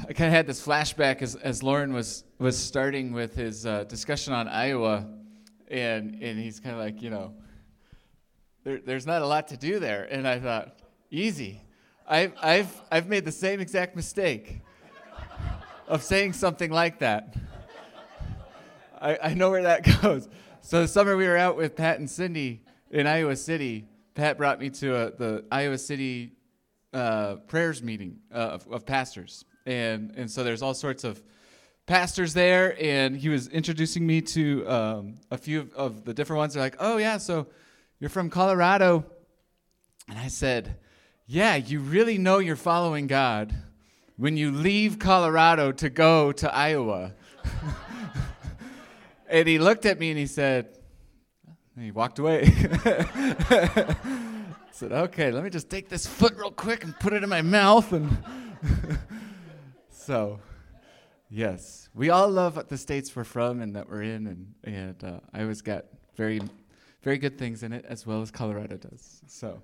I kind of had this flashback as Lauren was starting with his discussion on Iowa, and he's kind of like, there's not a lot to do there, and I thought, easy. I've made the same exact mistake of saying something like that. I know where that goes. So the summer we were out with Pat and Cindy in Iowa City. Pat brought me to the Iowa City prayers meeting of pastors. And so there's all sorts of pastors there, and he was introducing me to a few of the different ones. They're like, oh, yeah, so you're from Colorado. And I said, yeah, you really know you're following God when you leave Colorado to go to Iowa. And he looked at me and he said, and he walked away. I said, okay, let me just take this foot real quick and put it in my mouth. And so, yes, we all love the states we're from and that we're in. And Iowa's got very, very good things in it, as well as Colorado does. So,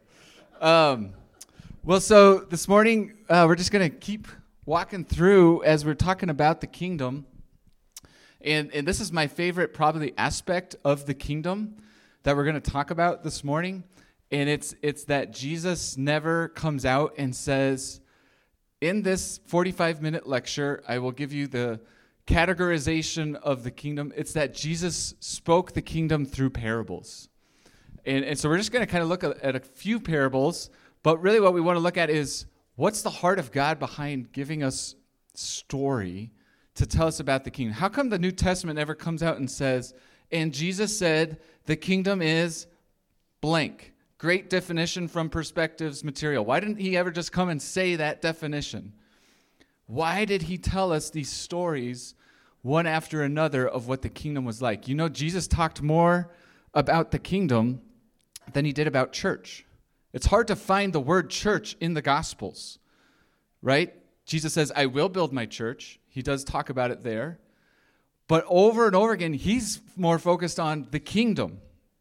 so this morning, we're just going to keep walking through as we're talking about the kingdom. And this is my favorite, probably, aspect of the kingdom that we're going to talk about this morning. And it's that Jesus never comes out and says, in this 45-minute lecture, I will give you the categorization of the kingdom. It's that Jesus spoke the kingdom through parables. And so we're just going to kind of look at a few parables. But really what we want to look at is, what's the heart of God behind giving us story to tell us about the kingdom? How come the New Testament never comes out and says, and Jesus said, the kingdom is blank? Great definition from Perspectives material. Why didn't he ever just come and say that definition? Why did he tell us these stories one after another of what the kingdom was like? You know, Jesus talked more about the kingdom than he did about church. It's hard to find the word church in the Gospels, right? Jesus says, I will build my church. He does talk about it there. But over and over again, he's more focused on the kingdom.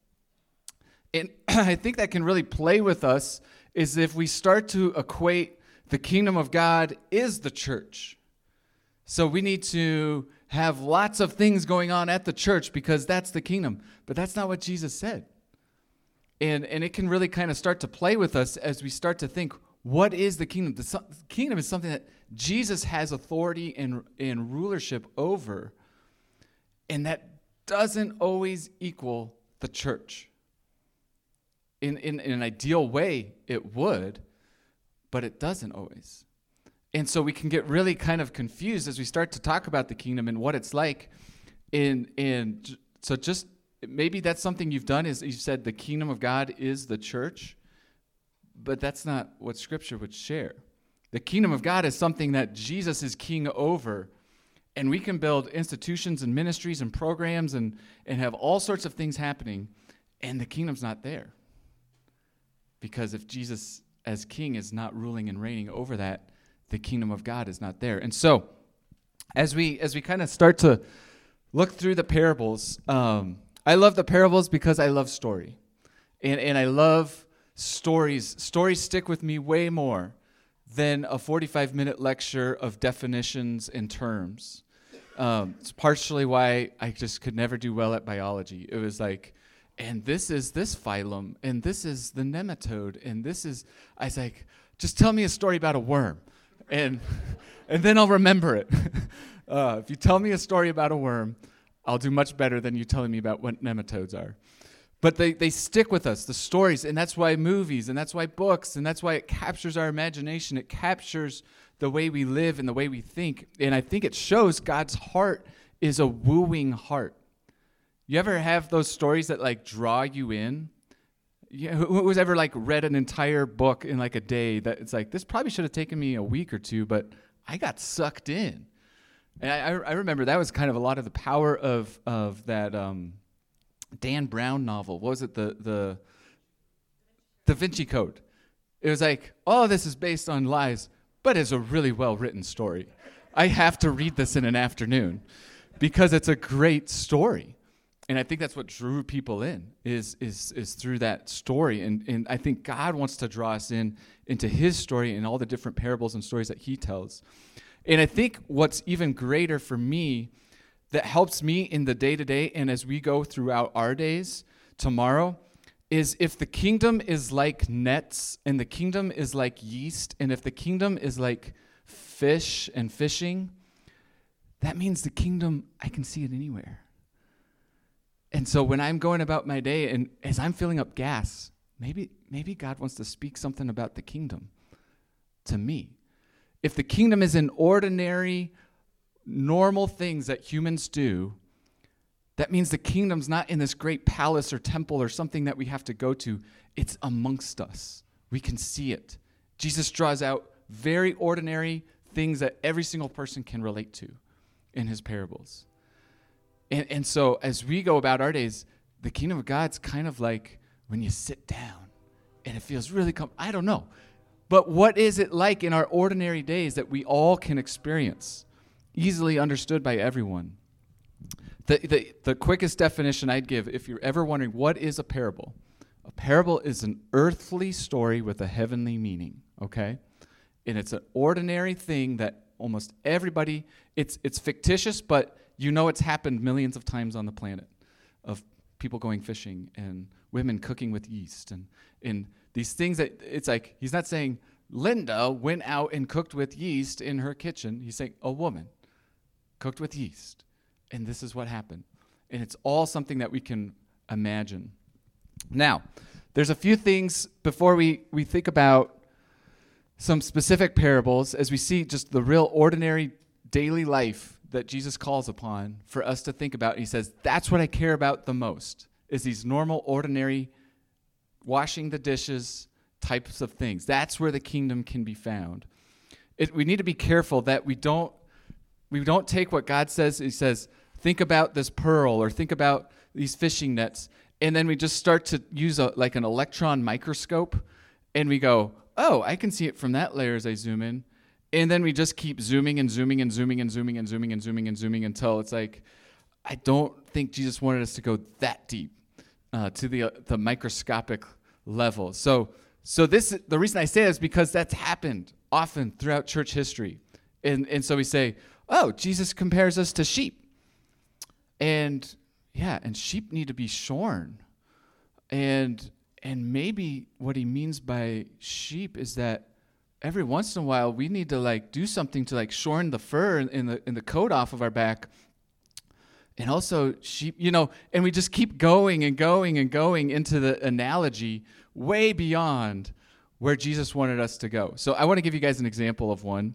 And I think that can really play with us is if we start to equate the kingdom of God is the church. So we need to have lots of things going on at the church because that's the kingdom. But that's not what Jesus said. And it can really kind of start to play with us as we start to think, what is the kingdom? The kingdom is something that Jesus has authority and rulership over. And that doesn't always equal the church. In an ideal way, it would, but it doesn't always. And so we can get really kind of confused as we start to talk about the kingdom and what it's like. And so just maybe that's something you've done is you've said the kingdom of God is the church, but that's not what Scripture would share. The kingdom of God is something that Jesus is king over, and we can build institutions and ministries and programs and have all sorts of things happening, and the kingdom's not there. Because if Jesus as king is not ruling and reigning over that, the kingdom of God is not there. And so, as we kind of start to look through the parables, I love the parables because I love story. And I love stories. Stories stick with me way more than a 45-minute lecture of definitions and terms. It's partially why I just could never do well at biology. It was like, and this is this phylum, and this is the nematode, and I was like, just tell me a story about a worm, and then I'll remember it. If you tell me a story about a worm, I'll do much better than you telling me about what nematodes are. But they stick with us, the stories, and that's why movies, and that's why books, and that's why it captures our imagination. It captures the way we live and the way we think, and I think it shows God's heart is a wooing heart. You ever have those stories that like draw you in? Yeah, who's ever like read an entire book in like a day that it's like, this probably should have taken me a week or two, but I got sucked in. And I remember that was kind of a lot of the power of that Dan Brown novel. What was it? The Da Vinci Code. It was like, oh, this is based on lies, but it's a really well-written story. I have to read this in an afternoon because it's a great story. And I think that's what drew people in is through that story. And I think God wants to draw us into his story and all the different parables and stories that he tells. And I think what's even greater for me that helps me in the day-to-day and as we go throughout our days tomorrow is if the kingdom is like nets and the kingdom is like yeast and if the kingdom is like fish and fishing, that means the kingdom, I can see it anywhere. And so when I'm going about my day and as I'm filling up gas, maybe God wants to speak something about the kingdom to me. If the kingdom is in ordinary, normal things that humans do, that means the kingdom's not in this great palace or temple or something that we have to go to. It's amongst us. We can see it. Jesus draws out very ordinary things that every single person can relate to in his parables. And so as we go about our days, the kingdom of God's kind of like when you sit down and it feels really I don't know. But what is it like in our ordinary days that we all can experience? Easily understood by everyone. The quickest definition I'd give, if you're ever wondering what is a parable is an earthly story with a heavenly meaning, okay? And it's an ordinary thing that almost everybody, it's fictitious, but you know it's happened millions of times on the planet, of people going fishing and women cooking with yeast and these things that it's like, he's not saying Linda went out and cooked with yeast in her kitchen. He's saying a woman cooked with yeast. And this is what happened. And it's all something that we can imagine. Now, there's a few things before we think about some specific parables as we see just the real ordinary daily life that Jesus calls upon for us to think about. He says, that's what I care about the most, is these normal, ordinary, washing the dishes types of things. That's where the kingdom can be found. We need to be careful that we don't take what God says. He says, think about this pearl or think about these fishing nets. And then we just start to use like an electron microscope. And we go, oh, I can see it from that layer as I zoom in. And then we just keep zooming and zooming and zooming and zooming and zooming and zooming and zooming until it's like, I don't think Jesus wanted us to go that deep to the microscopic level. So the reason I say this is because that's happened often throughout church history. And so we say, oh, Jesus compares us to sheep. And sheep need to be shorn. And maybe what he means by sheep is that every once in a while we need to like do something to like shorn the fur in the coat off of our back. And also sheep, and we just keep going and going and going into the analogy way beyond where Jesus wanted us to go. So I want to give you guys an example of one.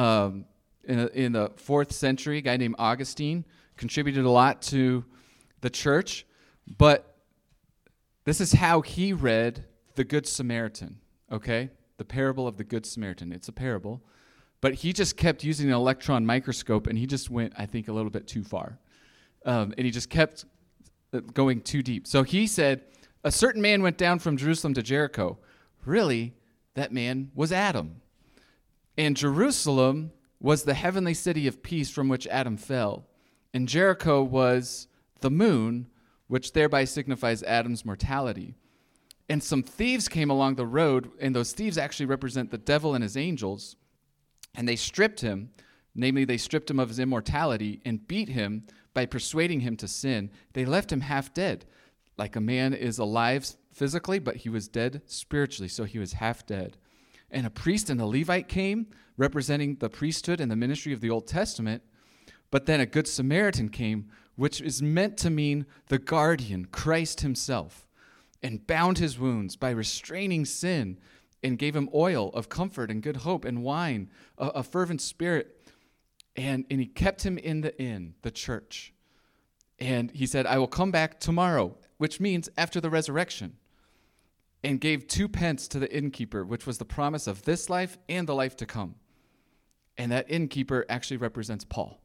In the 4th century, a guy named Augustine contributed a lot to the church, but this is how he read the Good Samaritan, okay? The parable of the Good Samaritan. It's a parable, but he just kept using an electron microscope, and he just went, I think, a little bit too far. And he just kept going too deep. So he said, a certain man went down from Jerusalem to Jericho. Really, that man was Adam. And Jerusalem was the heavenly city of peace from which Adam fell. And Jericho was the moon, which thereby signifies Adam's mortality. And some thieves came along the road, and those thieves actually represent the devil and his angels, and they stripped him, namely they stripped him of his immortality and beat him by persuading him to sin. They left him half dead, like a man is alive physically, but he was dead spiritually, so he was half dead. And a priest and a Levite came, representing the priesthood and the ministry of the Old Testament. But then a good Samaritan came, which is meant to mean the guardian, Christ himself, and bound his wounds by restraining sin and gave him oil of comfort and good hope and wine, a fervent spirit. And he kept him in the inn, the church. And he said, I will come back tomorrow, which means after the resurrection. And gave 2 pence to the innkeeper, which was the promise of this life and the life to come. And that innkeeper actually represents Paul.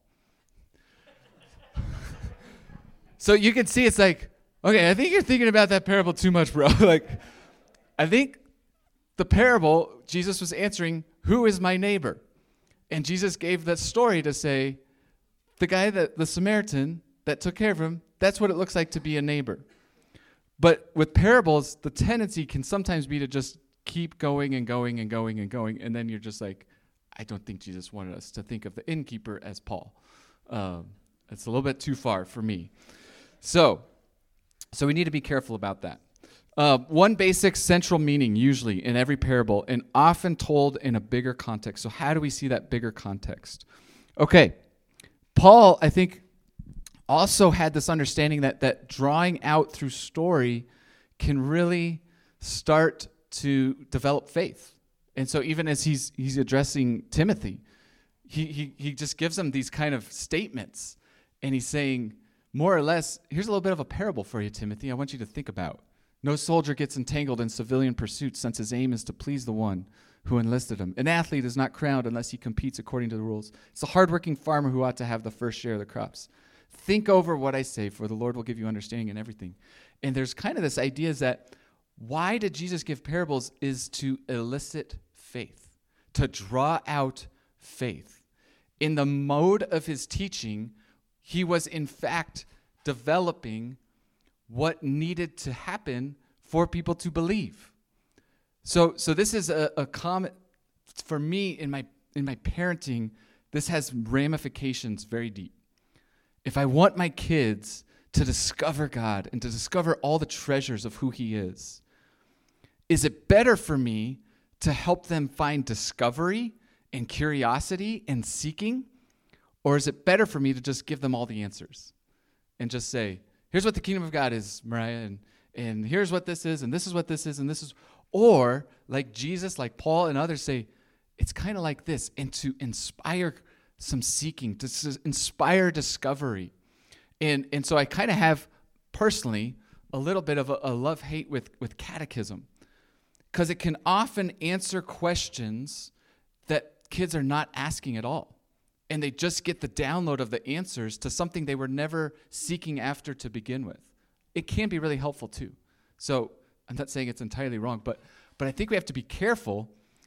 So you can see it's like, okay, I think you're thinking about that parable too much, bro. Like, I think the parable, Jesus was answering, who is my neighbor? And Jesus gave that story to say, the Samaritan that took care of him, that's what it looks like to be a neighbor. But with parables, the tendency can sometimes be to just keep going and going and going and going, and then you're just like, I don't think Jesus wanted us to think of the innkeeper as Paul. It's a little bit too far for me. So we need to be careful about that. One basic central meaning usually in every parable and often told in a bigger context. So how do we see that bigger context? Okay, Paul, I think, also had this understanding that drawing out through story can really start to develop faith. And so even as he's addressing Timothy, he just gives him these kind of statements, and he's saying, more or less, here's a little bit of a parable for you, Timothy, I want you to think about. No soldier gets entangled in civilian pursuits since his aim is to please the one who enlisted him. An athlete is not crowned unless he competes according to the rules. It's a hardworking farmer who ought to have the first share of the crops. Think over what I say, for the Lord will give you understanding in everything. And there's kind of this idea is that why did Jesus give parables is to elicit faith, to draw out faith. In the mode of his teaching, he was in fact developing what needed to happen for people to believe. So this is a common, for me in my parenting, this has ramifications very deep. If I want my kids to discover God and to discover all the treasures of who he is it better for me to help them find discovery and curiosity and seeking? Or is it better for me to just give them all the answers and just say, here's what the kingdom of God is, Mariah, and here's what this is, and this is what this is, and this is, or like Jesus, like Paul and others say, it's kind of like this, and to inspire some seeking, to inspire discovery. And so I kind of have, personally, a little bit of a love-hate with catechism, because it can often answer questions that kids are not asking at all. And they just get the download of the answers to something they were never seeking after to begin with. It can be really helpful too. So I'm not saying it's entirely wrong, but I think we have to be careful.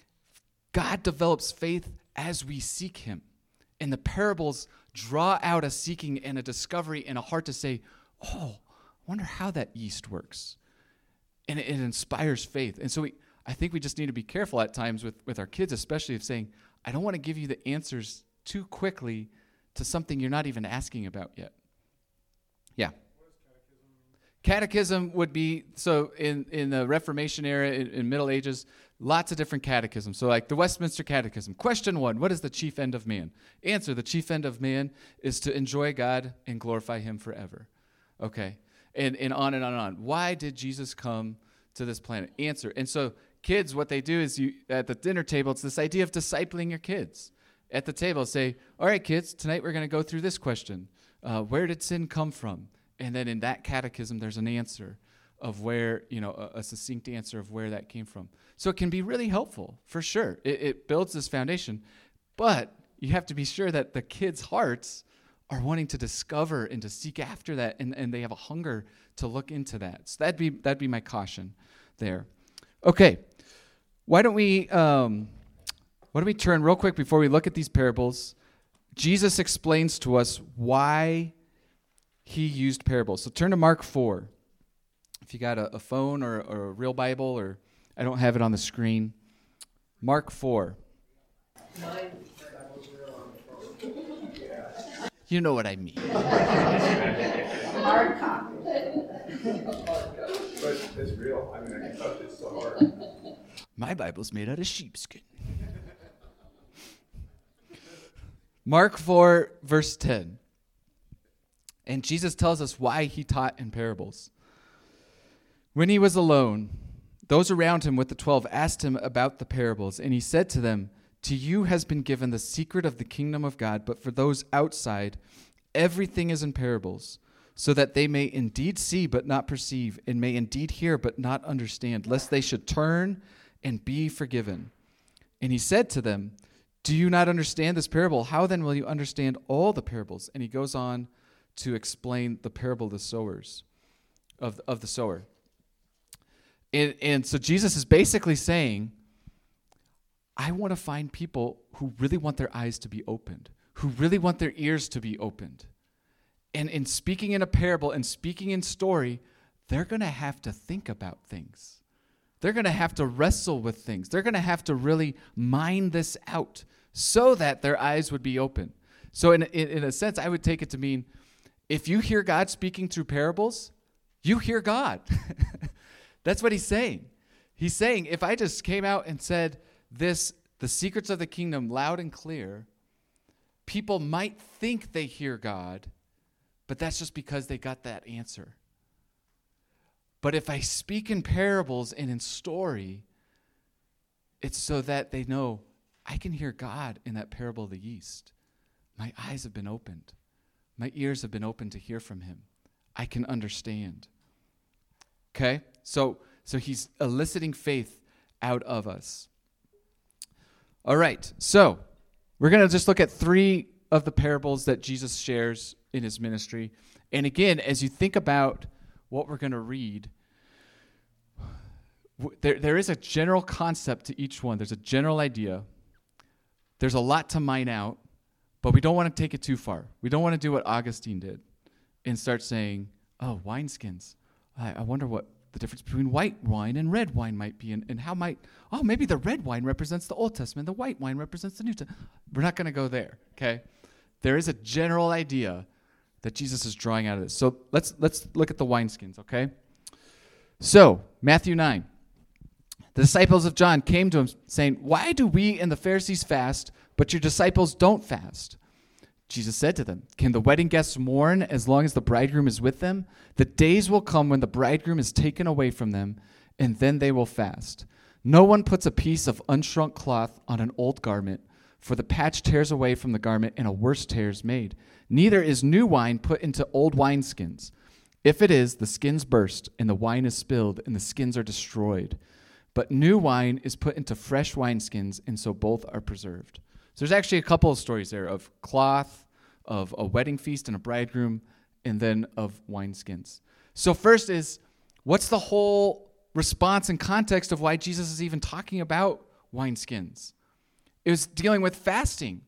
God develops faith as we seek him. And the parables draw out a seeking and a discovery and a heart to say, oh, I wonder how that yeast works. And it inspires faith. And so I think we just need to be careful at times with our kids, especially of saying, I don't want to give you the answers too quickly to something you're not even asking about yet. Yeah. What does catechism mean? Catechism would be, so in the Reformation era, in Middle Ages, lots of different catechisms. So like the Westminster Catechism. Question 1, what is the chief end of man? Answer, the chief end of man is to enjoy God and glorify him forever. Okay. And on and on and on. Why did Jesus come to this planet? Answer. And so kids, what they do is at the dinner table, it's this idea of discipling your kids. At the table, say, all right, kids, tonight we're going to go through this question. Where did sin come from? And then in that catechism, there's an answer of where, a succinct answer of where that came from. So it can be really helpful, for sure. It builds this foundation. But you have to be sure that the kids' hearts are wanting to discover and to seek after that, and they have a hunger to look into that. So that'd be my caution there. Okay, why don't we turn real quick before we look at these parables? Jesus explains to us why he used parables. So turn to Mark 4. If you got a phone or a real Bible, or I don't have it on the screen. Mark 4. You know what I mean. Hard copy. But it's real. I mean, I can touch it. It's so hard. My Bible's made out of sheepskin. Mark 4, verse 10. And Jesus tells us why he taught in parables. When he was alone, those around him with the 12 asked him about the parables, and he said to them, to you has been given the secret of the kingdom of God, but for those outside, everything is in parables, so that they may indeed see but not perceive, and may indeed hear but not understand, lest they should turn and be forgiven. And he said to them, do you not understand this parable? How then will you understand all the parables? And he goes on to explain the parable of the sowers, of the sower. And so Jesus is basically saying, I want to find people who really want their eyes to be opened, who really want their ears to be opened. And in speaking in a parable and speaking in story, they're going to have to think about things. They're going to have to wrestle with things. They're going to have to really mine this out so that their eyes would be open. So in a sense, I would take it to mean, if you hear God speaking through parables, you hear God. That's what he's saying. He's saying, if I just came out and said this, the secrets of the kingdom loud and clear, people might think they hear God, but that's just because they got that answer. But if I speak in parables and in story, it's so that they know I can hear God in that parable of the yeast. My eyes have been opened. My ears have been opened to hear from him. I can understand. Okay? So he's eliciting faith out of us. All right. So we're going to just look at 3 of the parables that Jesus shares in his ministry. And again, as you think about what we're going to read, there is a general concept to each one. There's a general idea. There's a lot to mine out, but we don't want to take it too far. We don't want to do what Augustine did and start saying, oh, wineskins. I wonder what the difference between white wine and red wine might be, and how maybe the red wine represents the Old Testament, the white wine represents the New Testament. We're not going to go there, okay? There is a general idea that Jesus is drawing out of this. So let's look at the wineskins, okay? So, Matthew 9. The disciples of John came to him saying, why do we and the Pharisees fast, but your disciples don't fast? Jesus said to them, can the wedding guests mourn as long as the bridegroom is with them? The days will come when the bridegroom is taken away from them, and then they will fast. No one puts a piece of unshrunk cloth on an old garment, for the patch tears away from the garment, and a worse tear is made. Neither is new wine put into old wineskins. If it is, the skins burst, and the wine is spilled, and the skins are destroyed. But new wine is put into fresh wineskins, and so both are preserved. So there's actually a couple of stories there of cloth, of a wedding feast and a bridegroom, and then of wineskins. So first is, what's the whole response and context of why Jesus is even talking about wineskins? It was dealing with fasting.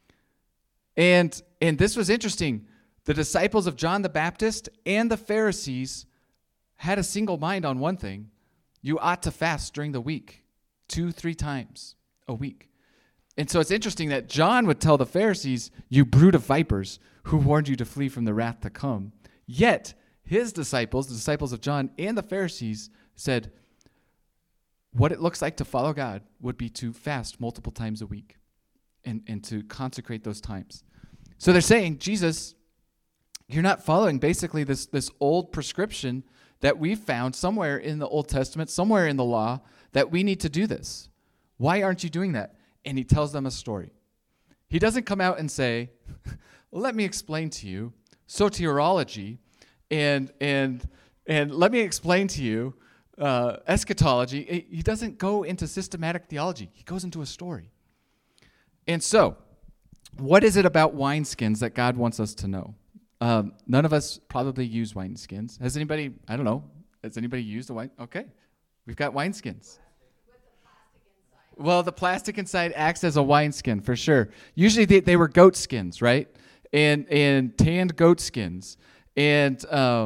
And this was interesting. The disciples of John the Baptist and the Pharisees had a single mind on one thing. You ought to fast during the week, 2-3 times a week. And so it's interesting that John would tell the Pharisees, you brood of vipers, who warned you to flee from the wrath to come. Yet his disciples, the disciples of John and the Pharisees, said what it looks like to follow God would be to fast multiple times a week and to consecrate those times. So they're saying, Jesus, you're not following basically this old prescription that we found somewhere in the Old Testament, somewhere in the law, that we need to do this. Why aren't you doing that? And he tells them a story. He doesn't come out and say, let me explain to you soteriology and let me explain to you eschatology. He doesn't go into systematic theology. He goes into a story. And so, what is it about wineskins that God wants us to know? None of us probably use wineskins. Has anybody, I don't know, has anybody used a wine? Okay, we've got wineskins. With the plastic inside. Well, the plastic inside acts as a wineskin for sure. Usually they were goat skins, right? And tanned goat skins. And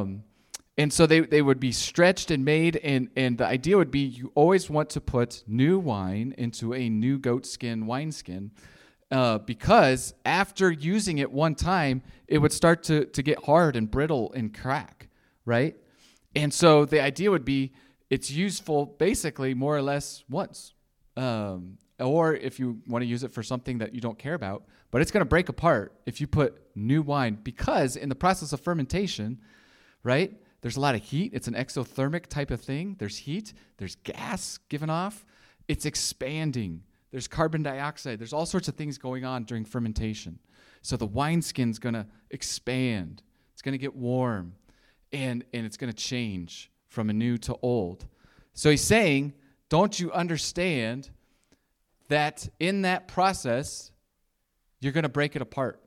so they would be stretched and made, and the idea would be you always want to put new wine into a new goat skin wineskin. Because after using it one time, it would start to get hard and brittle and crack, right? And so the idea would be it's useful basically more or less once. Or if you want to use it for something that you don't care about, but it's going to break apart if you put new wine, because in the process of fermentation, right, there's a lot of heat. It's an exothermic type of thing. There's heat. There's gas given off. It's expanding. There's carbon dioxide. There's all sorts of things going on during fermentation. So the wineskin's going to expand. It's going to get warm, and it's going to change from a new to old. So he's saying, don't you understand that in that process, you're going to break it apart?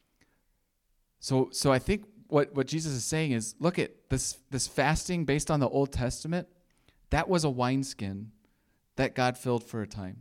So I think what Jesus is saying is, look at this fasting based on the Old Testament, that was a wineskin that God filled for a time.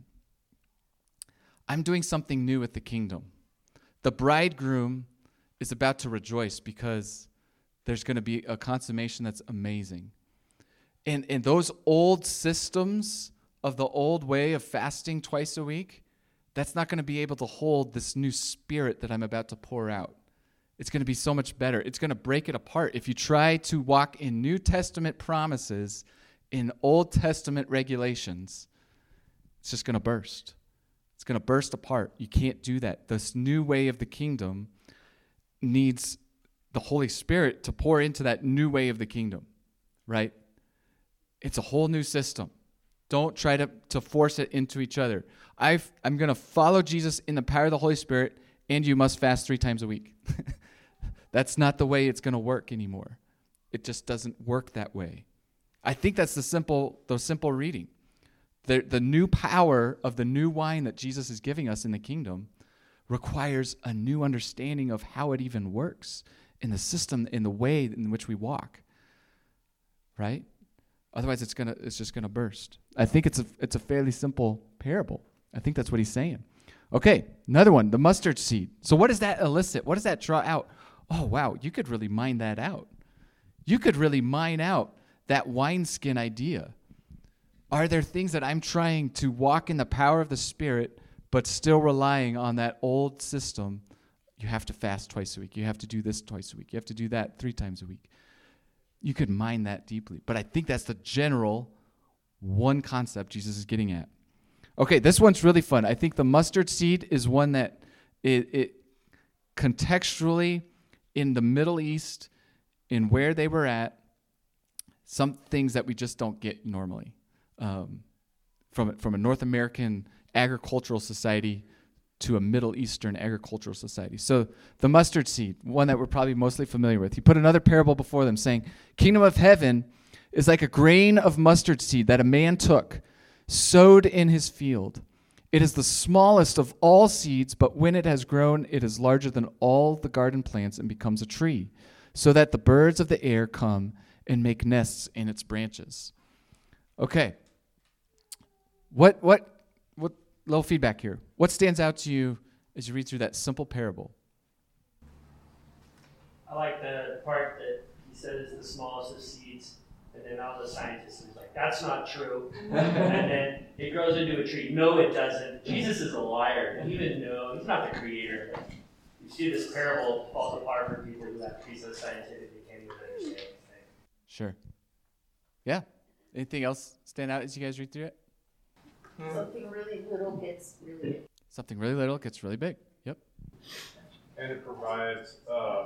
I'm doing something new with the kingdom. The bridegroom is about to rejoice because there's going to be a consummation that's amazing. And those old systems of the old way of fasting twice a week, that's not going to be able to hold this new spirit that I'm about to pour out. It's going to be so much better. It's going to break it apart. If you try to walk in New Testament promises in Old Testament regulations, it's just going to burst. It's going to burst apart. You can't do that. This new way of the kingdom needs the Holy Spirit to pour into that new way of the kingdom, right? It's a whole new system. Don't try to force it into each other. I'm going to follow Jesus in the power of the Holy Spirit, and you must fast 3 times a week. That's not the way it's going to work anymore. It just doesn't work that way. I think that's the simple reading. The new power of the new wine that Jesus is giving us in the kingdom requires a new understanding of how it even works in the system, in the way in which we walk, right? Otherwise, it's just gonna burst. I think it's a fairly simple parable. I think that's what he's saying. Okay, another one, the mustard seed. So what does that elicit? What does that draw out? Oh, wow, you could really mine that out. You could really mine out that wineskin idea. Are there things that I'm trying to walk in the power of the Spirit, but still relying on that old system? You have to fast twice a week. You have to do this twice a week. You have to do that 3 times a week. You could mine that deeply. But I think that's the general one concept Jesus is getting at. Okay, this one's really fun. I think the mustard seed is one that it contextually in the Middle East, in where they were at, some things that we just don't get normally. From a North American agricultural society to a Middle Eastern agricultural society. So the mustard seed, one that we're probably mostly familiar with. He put another parable before them saying, kingdom of heaven is like a grain of mustard seed that a man took, sowed in his field. It is the smallest of all seeds, but when it has grown, it is larger than all the garden plants and becomes a tree, so that the birds of the air come and make nests in its branches. Okay. What little feedback here? What stands out to you as you read through that simple parable? I like the part that he says is the smallest of seeds, and then all the scientists is like, that's not true. And then it grows into a tree. No, it doesn't. Jesus is a liar. Even though he's not the creator. You see this parable falls apart for people who have to be so scientific they can't even understand anything. Sure. Yeah. Anything else stand out as you guys read through it? Something really little gets really big. Something really little gets really big. Yep. And it provides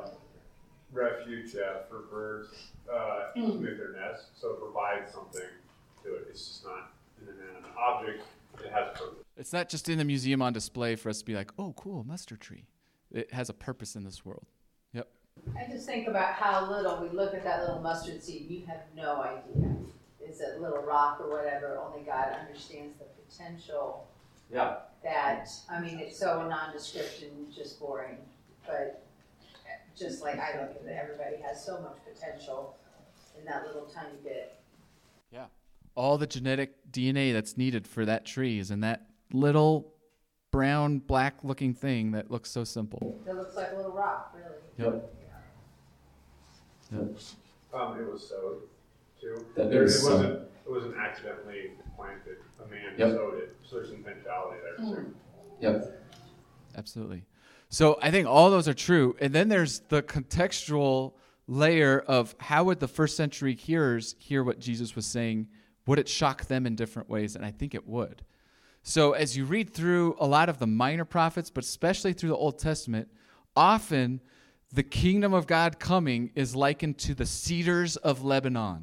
refuge for birds to make their nest. So it provides something to it. It's just not an inanimate object. It has a purpose. It's not just in the museum on display for us to be like, oh, cool, mustard tree. It has a purpose in this world. Yep. I just think about how little, we look at that little mustard seed, you have no idea. It's a little rock or whatever, only God understands the potential. Yeah. That, I mean, it's so nondescript and just boring, but just like I look at it, everybody has so much potential in that little tiny bit. Yeah. All the genetic DNA that's needed for that tree is in that little brown, black-looking thing that looks so simple. It looks like a little rock, really. Yep. Yep. It was sowed too. That It is wasn't accidentally planted. A man Yep. sowed it. So there's intentionality there too. Yep. Absolutely. So I think all those are true. And then there's the contextual layer of how would the first century hearers hear what Jesus was saying? Would it shock them in different ways? And I think it would. So as you read through a lot of the minor prophets, but especially through the Old Testament, often the kingdom of God coming is likened to the cedars of Lebanon.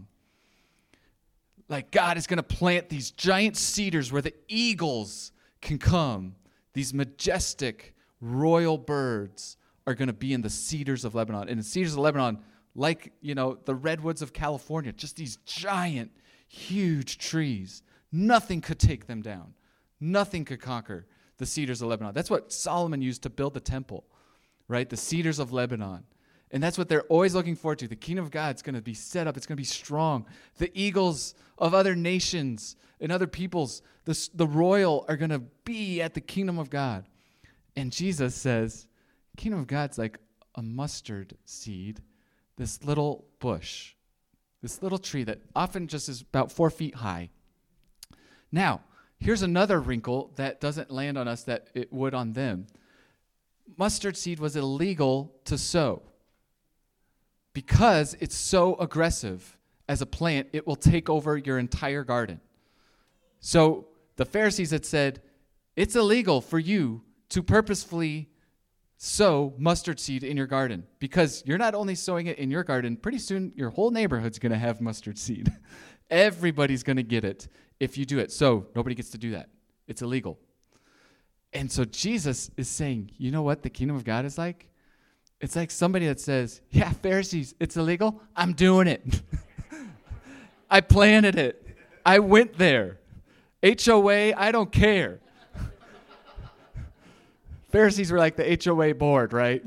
Like God is going to plant these giant cedars where the eagles can come. These majestic royal birds are going to be in the cedars of Lebanon. And the cedars of Lebanon, like, the redwoods of California, just these giant, huge trees. Nothing could take them down. Nothing could conquer the cedars of Lebanon. That's what Solomon used to build the temple, right? The cedars of Lebanon. And that's what they're always looking forward to. The kingdom of God is going to be set up. It's going to be strong. The eagles of other nations and other peoples, the royal, are going to be at the kingdom of God. And Jesus says, kingdom of God's like a mustard seed, this little bush, this little tree that often just is about 4 feet high. Now, here's another wrinkle that doesn't land on us that it would on them. Mustard seed was illegal to sow because it's so aggressive as a plant, it will take over your entire garden. So the Pharisees had said, it's illegal for you to purposefully sow mustard seed in your garden because you're not only sowing it in your garden, pretty soon your whole neighborhood's going to have mustard seed. Everybody's going to get it if you do it. So nobody gets to do that. It's illegal. And so Jesus is saying, you know what the kingdom of God is like? It's like somebody that says, yeah, Pharisees, it's illegal. I'm doing it. I planted it. I went there. HOA, I don't care. Pharisees were like the HOA board, right?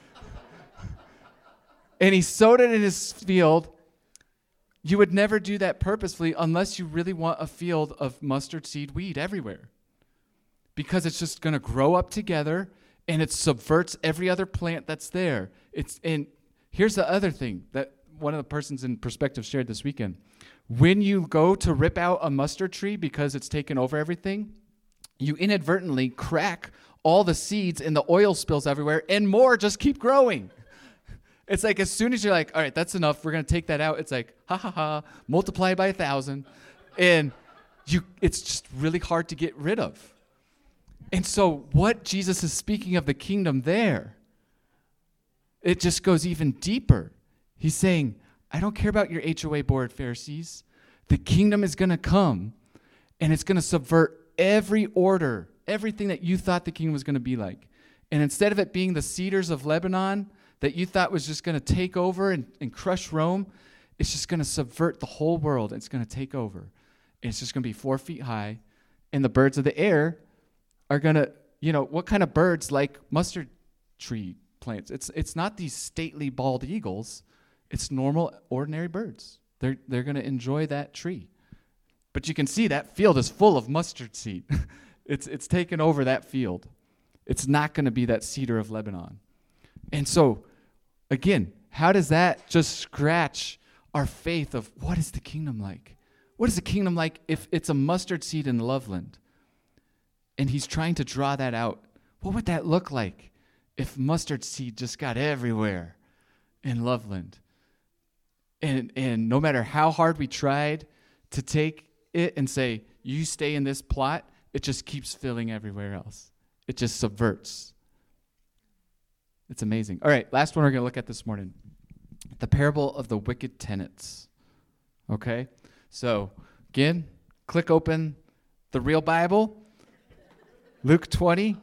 And he sowed it in his field. You would never do that purposefully unless you really want a field of mustard seed weed everywhere. Because it's just going to grow up together and it subverts every other plant that's there. And here's the other thing that one of the persons in Perspective shared this weekend. When you go to rip out a mustard tree because it's taken over everything, you inadvertently crack all the seeds and the oil spills everywhere, and more just keep growing. It's like as soon as you're like, all right, that's enough, we're going to take that out, it's like, ha ha ha, multiply by 1,000. And it's just really hard to get rid of. And so what Jesus is speaking of the kingdom there, it just goes even deeper. He's saying, I don't care about your HOA board, Pharisees. The kingdom is going to come, and it's going to subvert every order, everything that you thought the kingdom was going to be like. And instead of it being the cedars of Lebanon that you thought was just going to take over and crush Rome, it's just going to subvert the whole world. It's going to take over. And it's just going to be 4 feet high. And the birds of the air are going to, what kind of birds like mustard tree plants? It's not these stately bald eagles. It's normal, ordinary birds. They're going to enjoy that tree. But you can see that field is full of mustard seed. It's taken over that field. It's not going to be that cedar of Lebanon. And so, again, how does that just scratch our faith of what is the kingdom like? What is the kingdom like if it's a mustard seed in Loveland? And he's trying to draw that out. What would that look like if mustard seed just got everywhere in Loveland? And no matter how hard we tried to take it and say, you stay in this plot, it just keeps filling everywhere else. It just subverts. It's amazing. All right, last one we're going to look at this morning. The parable of the wicked tenants. Okay? So, again, click open the real Bible. Luke 20.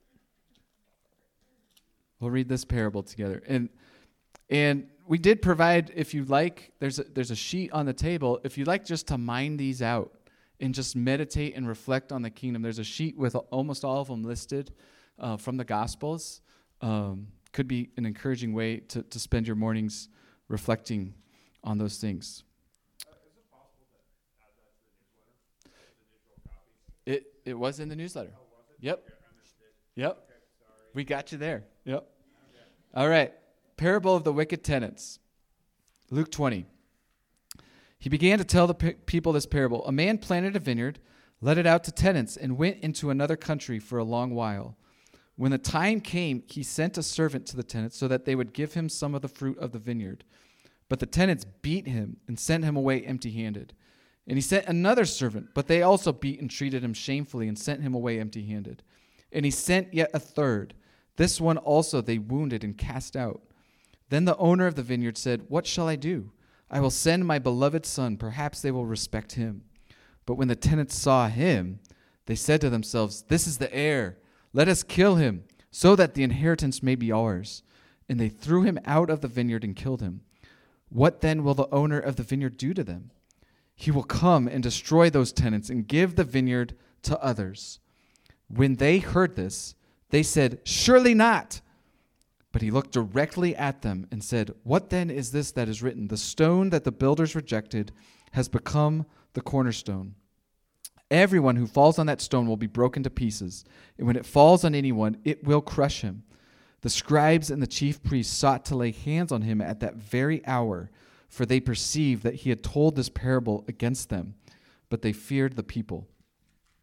We'll read this parable together. And we did provide, if you like, there's a sheet on the table. If you'd like just to mine these out and just meditate and reflect on the kingdom, there's a sheet with almost all of them listed from the Gospels. Could be an encouraging way to spend your mornings reflecting on those things. Is it possible to add that to the newsletter? The digital copy? It was in the newsletter. Oh, was it? Yep. Okay, I missed it. Yep. Okay, sorry. We got you there. Yep. Okay. All right. Parable of the wicked tenants. Luke 20. He began to tell the people this parable. A man planted a vineyard, let it out to tenants, and went into another country for a long while. When the time came, he sent a servant to the tenants so that they would give him some of the fruit of the vineyard. But the tenants beat him and sent him away empty-handed. And he sent another servant, but they also beat and treated him shamefully and sent him away empty-handed. And he sent yet a third. This one also they wounded and cast out. Then the owner of the vineyard said, "What shall I do? I will send my beloved son. Perhaps they will respect him." But when the tenants saw him, they said to themselves, "This is the heir. Let us kill him, so that the inheritance may be ours." And they threw him out of the vineyard and killed him. What then will the owner of the vineyard do to them? He will come and destroy those tenants and give the vineyard to others. When they heard this, they said, "Surely not." But he looked directly at them and said, "What then is this that is written? The stone that the builders rejected has become the cornerstone. Everyone who falls on that stone will be broken to pieces, and when it falls on anyone, it will crush him." The scribes and the chief priests sought to lay hands on him at that very hour, for they perceived that he had told this parable against them, but they feared the people.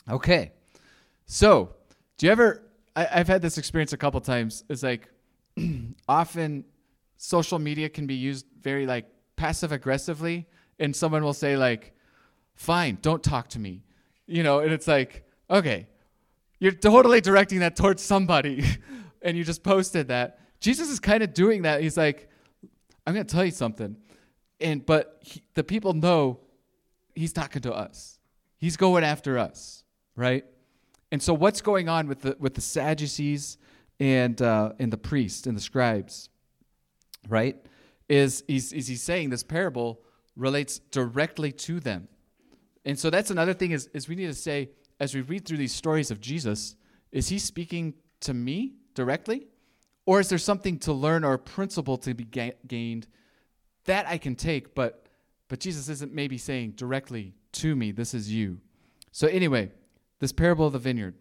Okay. So, do you ever, I've had this experience a couple times. It's like often social media can be used very like passive aggressively, and someone will say like, fine, don't talk to me. And it's like, okay, you're totally directing that towards somebody and you just posted that. Jesus is kind of doing that. He's like, I'm going to tell you something. But the people know he's talking to us. He's going after us, right? And so what's going on with the Sadducees and the priests and the scribes, right? Is he's saying this parable relates directly to them. And so that's another thing is we need to say, as we read through these stories of Jesus, is he speaking to me directly? Or is there something to learn or a principle to be gained that I can take, but Jesus isn't maybe saying directly to me, this is you. So anyway, this parable of the vineyard.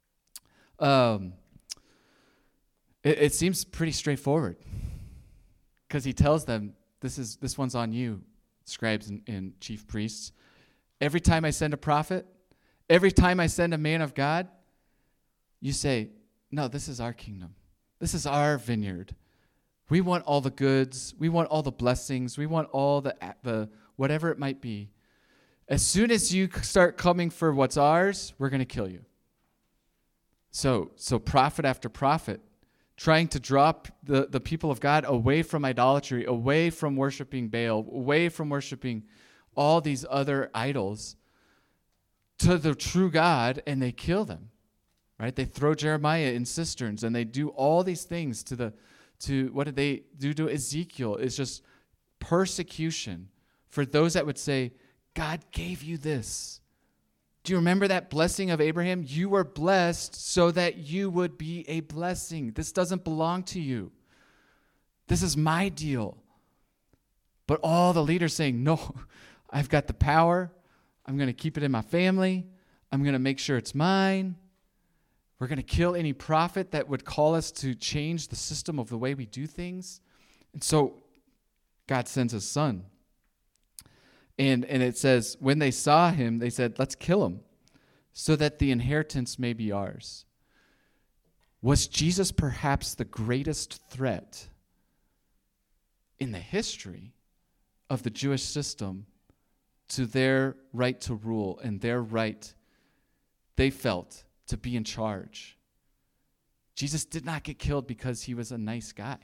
It seems pretty straightforward because he tells them, this one's on you, scribes and chief priests. Every time I send a prophet, every time I send a man of God, you say, no, this is our kingdom. This is our vineyard. We want all the goods. We want all the blessings. We want all the whatever it might be. As soon as you start coming for what's ours, we're going to kill you. So prophet after prophet, trying to draw the people of God away from idolatry, away from worshiping Baal, away from worshiping all these other idols to the true God, and they kill them, right? They throw Jeremiah in cisterns, and they do all these things to what did they do to Ezekiel? It's just persecution for those that would say, God gave you this. Do you remember that blessing of Abraham? You were blessed so that you would be a blessing. This doesn't belong to you. This is my deal. But all the leaders saying, no, I've got the power. I'm going to keep it in my family. I'm going to make sure it's mine. We're going to kill any prophet that would call us to change the system of the way we do things. And so God sends his son. And it says, when they saw him, they said, let's kill him so that the inheritance may be ours. Was Jesus perhaps the greatest threat in the history of the Jewish system to their right to rule and their right, they felt, to be in charge? Jesus did not get killed because he was a nice guy.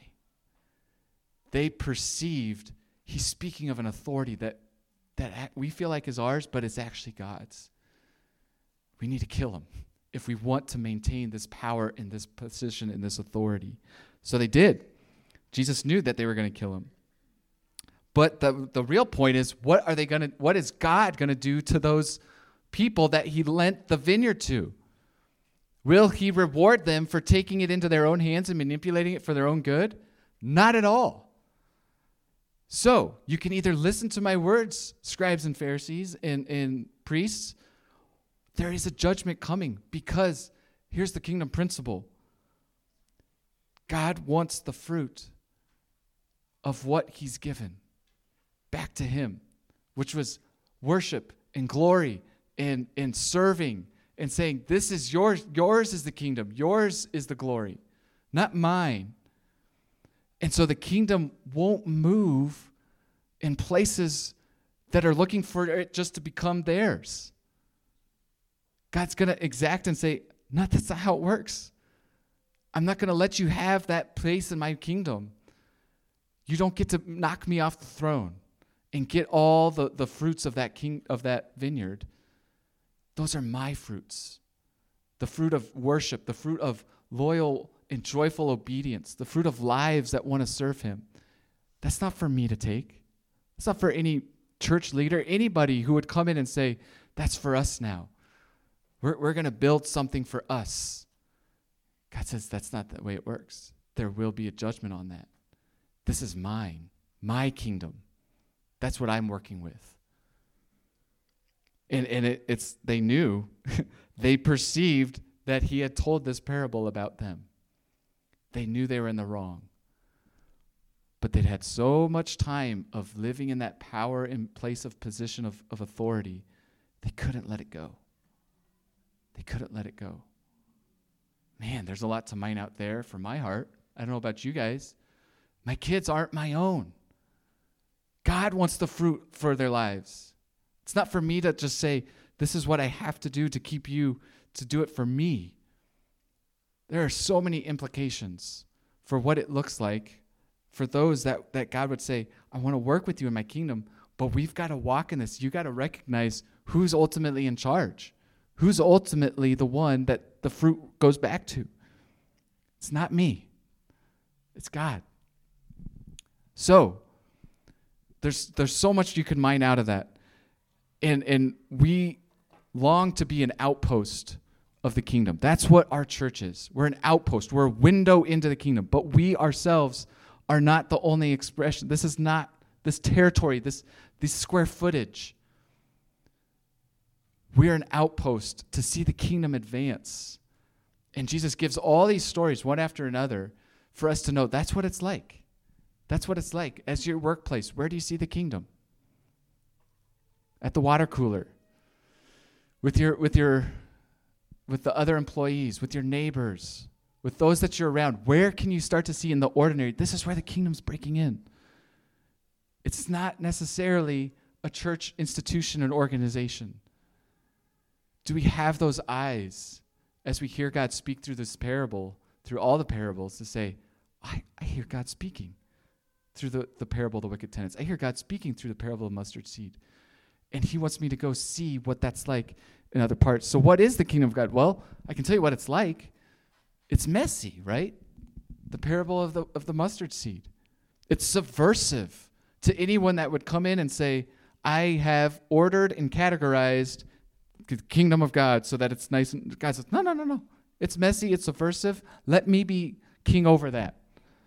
They perceived he's speaking of an authority that we feel like is ours, but it's actually God's. We need to kill him if we want to maintain this power and this position and this authority. So they did. Jesus knew that they were going to kill him. But the real point is, what is God going to do to those people that he lent the vineyard to? Will he reward them for taking it into their own hands and manipulating it for their own good? Not at all. So you can either listen to my words, scribes and Pharisees and priests. There is a judgment coming because here's the kingdom principle. God wants the fruit of what he's given back to him, which was worship and glory and serving and saying, this is yours. Yours is the kingdom. Yours is the glory, not mine. And so the kingdom won't move in places that are looking for it just to become theirs. God's going to exact and say, no, that's not how it works. I'm not going to let you have that place in my kingdom. You don't get to knock me off the throne and get all the fruits of that vineyard. Those are my fruits. The fruit of worship, the fruit of loyal and joyful obedience, the fruit of lives that want to serve him. That's not for me to take. It's not for any church leader, anybody who would come in and say, that's for us now. We're going to build something for us. God says that's not the way it works. There will be a judgment on that. This is mine, my kingdom. That's what I'm working with. And it's they knew, they perceived that he had told this parable about them. They knew they were in the wrong. But they'd had so much time of living in that power and place of position of authority, they couldn't let it go. They couldn't let it go. Man, there's a lot to mine out there for my heart. I don't know about you guys. My kids aren't my own. God wants the fruit for their lives. It's not for me to just say, this is what I have to do to keep you to do it for me. There are so many implications for what it looks like for those that God would say, I want to work with you in my kingdom, but we've got to walk in this. You got to recognize who's ultimately in charge, who's ultimately the one that the fruit goes back to. It's not me. It's God. So there's so much you can mine out of that. And we long to be an outpost of the kingdom. That's what our church is. We're an outpost. We're a window into the kingdom. But we ourselves are not the only expression. This is not this territory, this square footage. We're an outpost to see the kingdom advance. And Jesus gives all these stories, one after another, for us to know that's what it's like. That's what it's like. As your workplace, where do you see the kingdom? At the water cooler, with the other employees, with your neighbors, with those that you're around. Where can you start to see in the ordinary, this is where the kingdom's breaking in? It's not necessarily a church institution and organization. Do we have those eyes as we hear God speak through this parable, through all the parables, to say, I hear God speaking through the parable of the wicked tenants. I hear God speaking through the parable of the mustard seed. And he wants me to go see what that's like in other parts. So what is the kingdom of God? Well, I can tell you what it's like. It's messy, right? The parable of the mustard seed. It's subversive to anyone that would come in and say, I have ordered and categorized the kingdom of God so that it's nice. And God says, no. It's messy. It's subversive. Let me be king over that.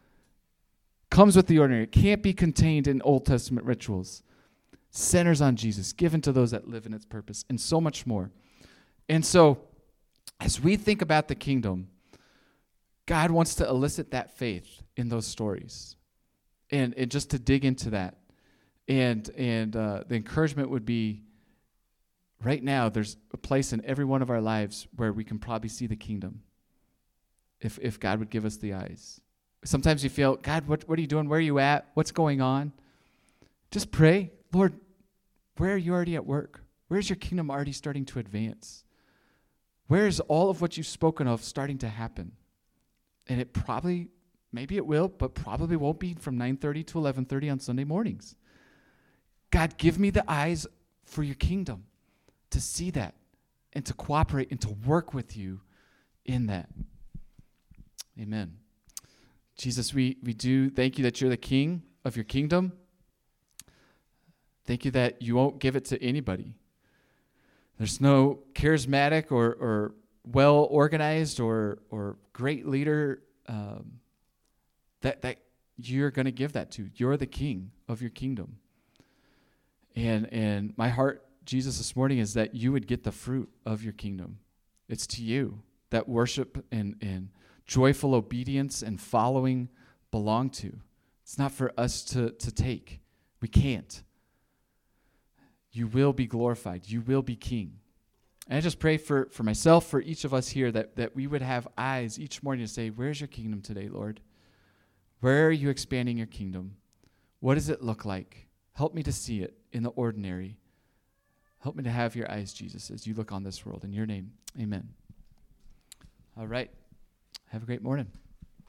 Comes with the ordinary. It can't be contained in Old Testament rituals. Centers on Jesus, given to those that live in its purpose, and so much more. And so, as we think about the kingdom, God wants to elicit that faith in those stories, and just to dig into that. And the encouragement would be, right now, there's a place in every one of our lives where we can probably see the kingdom, if God would give us the eyes. Sometimes you feel, God, what are you doing? Where are you at? What's going on? Just pray, Lord, where are you already at work? Where's your kingdom already starting to advance? Where is all of what you've spoken of starting to happen? And it probably, maybe it will, but probably won't be from 9:30 to 11:30 on Sunday mornings. God, give me the eyes for your kingdom to see that and to cooperate and to work with you in that. Amen. Jesus, we do thank you that you're the king of your kingdom. Thank you that you won't give it to anybody. There's no charismatic or well-organized or great leader that you're going to give that to. You're the king of your kingdom. And my heart, Jesus, this morning is that you would get the fruit of your kingdom. It's to you that worship and joyful obedience and following belong to. It's not for us to take. We can't. You will be glorified. You will be king. And I just pray for myself, for each of us here, that we would have eyes each morning to say, where's your kingdom today, Lord? Where are you expanding your kingdom? What does it look like? Help me to see it in the ordinary. Help me to have your eyes, Jesus, as you look on this world. In your name, amen. All right. Have a great morning.